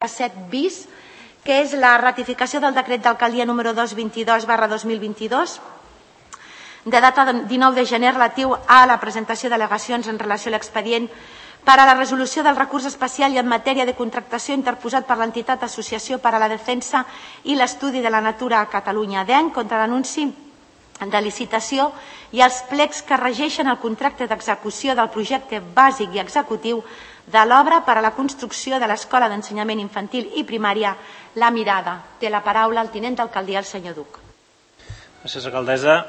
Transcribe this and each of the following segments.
37 bis, que és la ratificació del decret d'alcaldia número 222/2022, de data 19 de gener, relatiu a la presentació d'al·legacions en relació a l'expedient per a la resolució del recurs especial i en matèria de contractació interposat per l'entitat Associació per a la Defensa i l'Estudi de la Natura a Catalunya, ADEN, contra l'anunci de licitació i els plecs que regeixen el contracte d'execució del projecte bàsic i executiu de l'obra per a la construcció de l'Escola d'Ensenyament Infantil i Primària La Mirada. Té la paraula el tinent d'alcaldia, el senyor Duc. Gràcies, alcaldessa.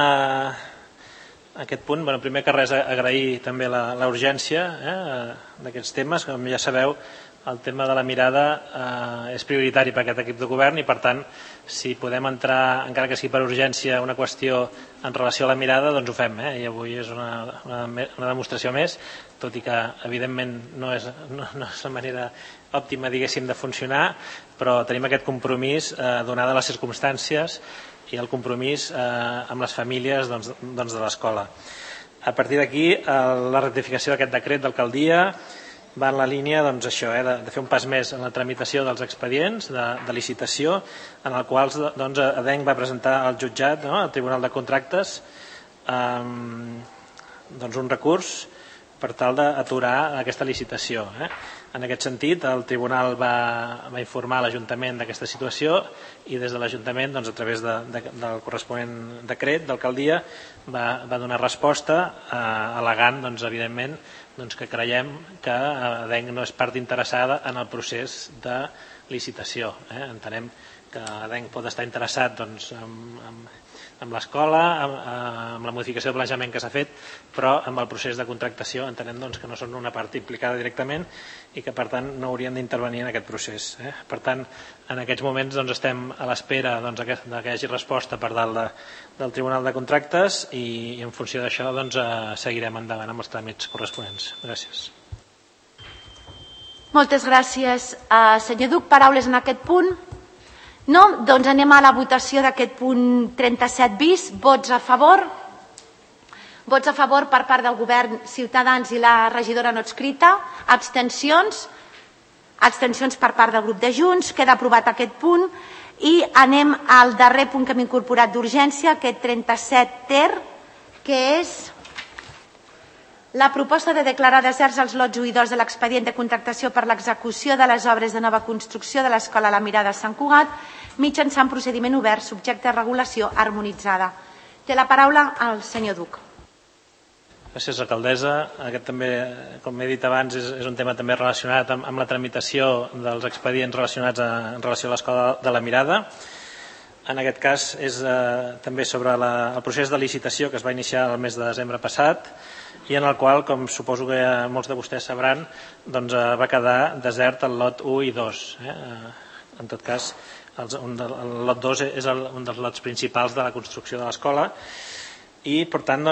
Aquest punt, primer que res, agrair també la urgència d'aquests temes. Com ja sabeu, el tema de La Mirada és prioritari per aquest equip de govern i, per tant, si podem entrar, encara que sigui per urgència, una qüestió en relació a La Mirada, doncs ho fem. I avui és una demostració més, tot i que, evidentment, no és la manera òptima, diguéssim, de funcionar, però tenim aquest compromís, donada les circumstàncies, i el compromís amb les famílies de l'escola. A partir d'aquí, la ratificació d'aquest decret d'alcaldia va en la línia de fer un pas més en la tramitació dels expedients de licitació, en el qual ADEN va presentar al jutjat, al Tribunal de Contractes, un recurs per tal d'aturar aquesta licitació. En aquest sentit, el Tribunal va informar l'Ajuntament d'aquesta situació i des de l'Ajuntament, a través del corresponent decret d'alcaldia, va donar resposta al·legant, evidentment, que creiem que ADEN no és part interessada en el procés de licitació. Entenem que ADEN pot estar interessat amb l'escola, amb la modificació de planejament que s'ha fet, però amb el procés de contractació entenem que no són una part implicada directament i que, per tant, no haurien d'intervenir en aquest procés. Per tant, en aquests moments estem a l'espera que hi hagi resposta per dalt del Tribunal de Contractes i en funció d'això seguirem endavant amb els tràmits corresponents. Gràcies. Moltes gràcies, senyor Duc. Paraules en aquest punt? No? Doncs anem a la votació d'aquest punt 37 bis. Vots a favor? Vots a favor per part del govern, Ciutadans i la regidora no adscrita. Abstencions? Abstencions per part del grup de Junts. Queda aprovat aquest punt. I anem al darrer punt que hem incorporat d'urgència, aquest 37 ter, que és la proposta de declarar deserts els lots 1 i 2 de l'expedient de contractació per l'execució de les obres de nova construcció de l'Escola La Mirada a Sant Cugat mitjançant procediment obert subjecte a regulació harmonitzada. Té la paraula el senyor Duc. Gràcies, alcaldessa. Aquest també, com he dit abans, és un tema també relacionat amb la tramitació dels expedients relacionats en relació a l'Escola de La Mirada. En aquest cas és també sobre el procés de licitació que es va iniciar el mes de desembre passat i en el qual, com suposo que molts de vostès sabran, va quedar desert el lot 1 i 2. En tot cas, el lot 2 és un dels lots principals de la construcció de l'escola i, per tant,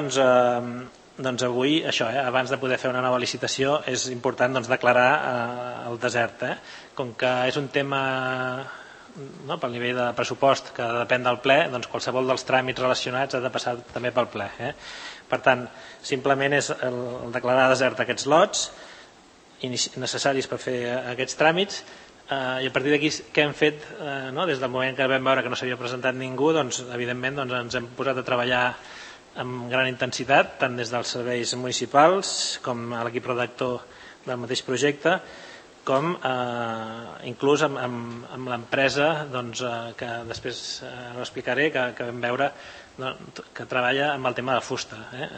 avui, abans de poder fer una nova licitació, és important declarar el desert. Com que és un tema pel nivell de pressupost que depèn del ple, qualsevol dels tràmits relacionats ha de passar també pel ple. Per tant, simplement és el declarar desert aquests lots necessaris per fer aquests tràmits i a partir d'aquí què hem fet des del moment que vam veure que no s'havia presentat ningú, evidentment ens hem posat a treballar amb gran intensitat, tant des dels serveis municipals com a l'equip redactor del mateix projecte, com inclús amb l'empresa que després ho explicaré, que vam veure que treballa amb el tema de fusta.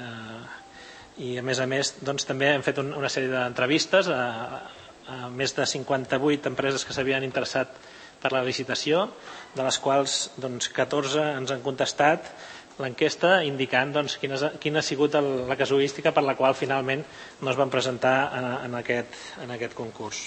I a més també hem fet una sèrie d'entrevistes a més de 58 empreses que s'havien interessat per la licitació, de les quals 14 ens han contestat l'enquesta indicant quina ha sigut la casuística per la qual finalment no es van presentar en aquest concurs.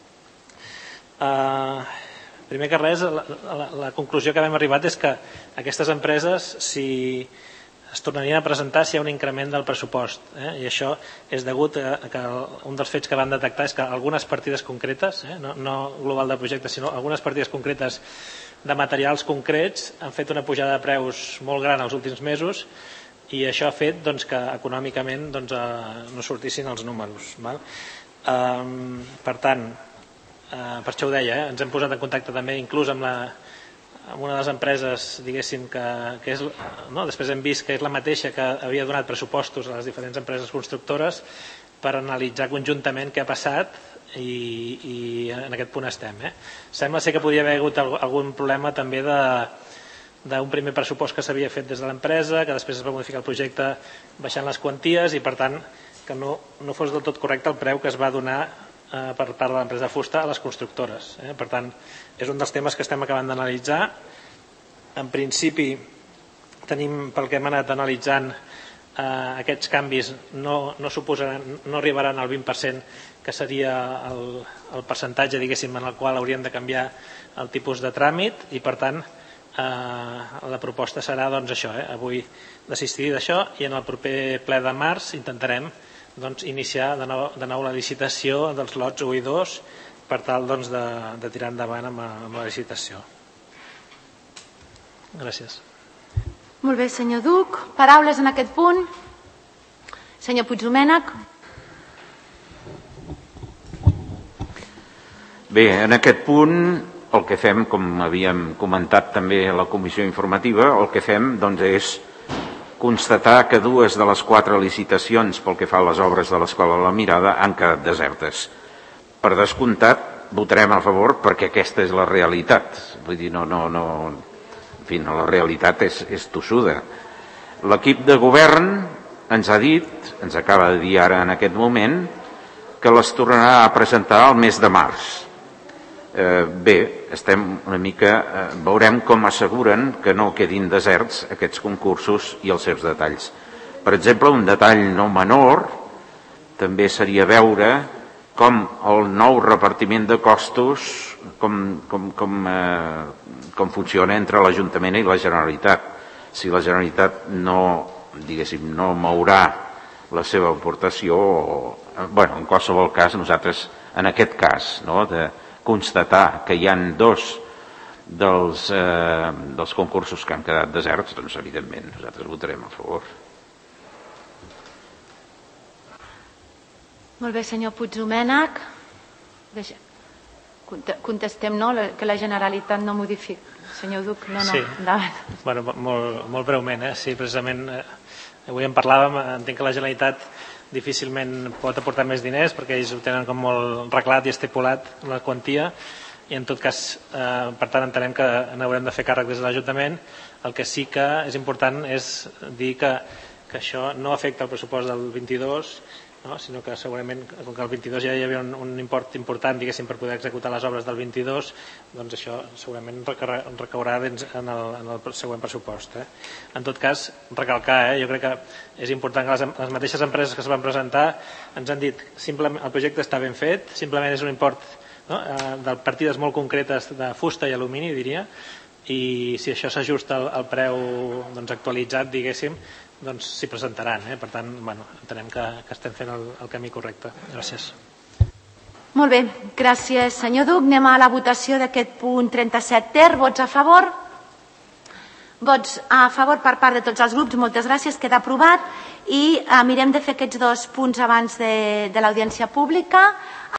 Primer que res, la conclusió que hem arribat és que aquestes empreses es tornarien a presentar si hi ha un increment del pressupost, i això és degut a que un dels fets que van detectar és que algunes partides concretes, no global del projecte, sinó algunes partides concretes de materials concrets han fet una pujada de preus molt gran els últims mesos i això ha fet que econòmicament no sortissin els números. Per tant, per això ho deia, ens hem posat en contacte també inclús amb una de les empreses, diguéssim, que és, després hem vist que és la mateixa que havia donat pressupostos a les diferents empreses constructores per analitzar conjuntament què ha passat i en aquest punt estem. Sembla ser que podia haver hagut algun problema també d'un primer pressupost que s'havia fet des de l'empresa, que després es va modificar el projecte baixant les quanties i per tant que no fos del tot correcte el preu que es va donar per part de l'empresa de fusta a les constructores. Per tant, és un dels temes que estem acabant d'analitzar. En principi, tenim, pel que hem anat analitzant, aquests canvis no arribaran al 20%, que seria el percentatge, diguéssim, en el qual hauríem de canviar el tipus de tràmit i, per tant, la proposta serà això, avui desistir d'això i en el proper ple de març intentarem iniciar de nou la licitació dels lots 1 i 2 per tal de tirar endavant amb la licitació. Gràcies. Molt bé, senyor Duc. Paraules en aquest punt? Senyor Puigdomènech. Bé, en aquest punt el que fem, com havíem comentat també a la comissió informativa, el que fem és constatar que 2 de les 4 licitacions pel que fa a les obres de l'Escola La Mirada han quedat desertes. Per descomptat, votarem a favor perquè aquesta és la realitat. Vull dir, en fi, la realitat és tossuda. L'equip de govern ens ha dit, ens acaba de dir ara en aquest moment, que les tornarà a presentar al mes de març. Bé, estem una mica, veurem com asseguren que no quedin deserts aquests concursos i els seus detalls. Per exemple, un detall no menor també seria veure com el nou repartiment de costos com funciona entre l'Ajuntament i la Generalitat. Si la Generalitat no mourà la seva aportació, en qualsevol cas, nosaltres en aquest cas de constatar que hi ha 2 dels concursos que han quedat deserts, doncs evidentment nosaltres votarem a favor. Molt bé, senyor Puigdomènech. Contestem que la Generalitat no modifica. Senyor Duc, Sí, molt breument. Sí, precisament avui en parlàvem, entenc que la Generalitat difícilment pot aportar més diners perquè ells ho tenen com molt reglat i estipulat la quantia i en tot cas, per tant, entenem que n'haurem de fer càrrec des de l'Ajuntament. El que sí que és important és dir que això no afecta el pressupost del 22, sinó que segurament, com que el 22 ja hi havia un import important, diguéssim, per poder executar les obres del 22, doncs això segurament recaurà en el següent pressupost. En tot cas, recalcar, jo crec que és important que les mateixes empreses que es van presentar ens han dit que el projecte està ben fet, simplement és un import de partides molt concretes de fusta i alumini, diria, i si això s'ajusta al preu actualitzat, diguéssim, doncs s'hi presentaran. Per tant, entenem que estem fent el camí correcte. Gràcies. Molt bé, gràcies, senyor Duc. Anem a la votació d'aquest punt 37 ter. Vots a favor? Vots a favor per part de tots els grups. Moltes gràcies, queda aprovat. I mirem de fer aquests 2 punts abans de l'audiència pública.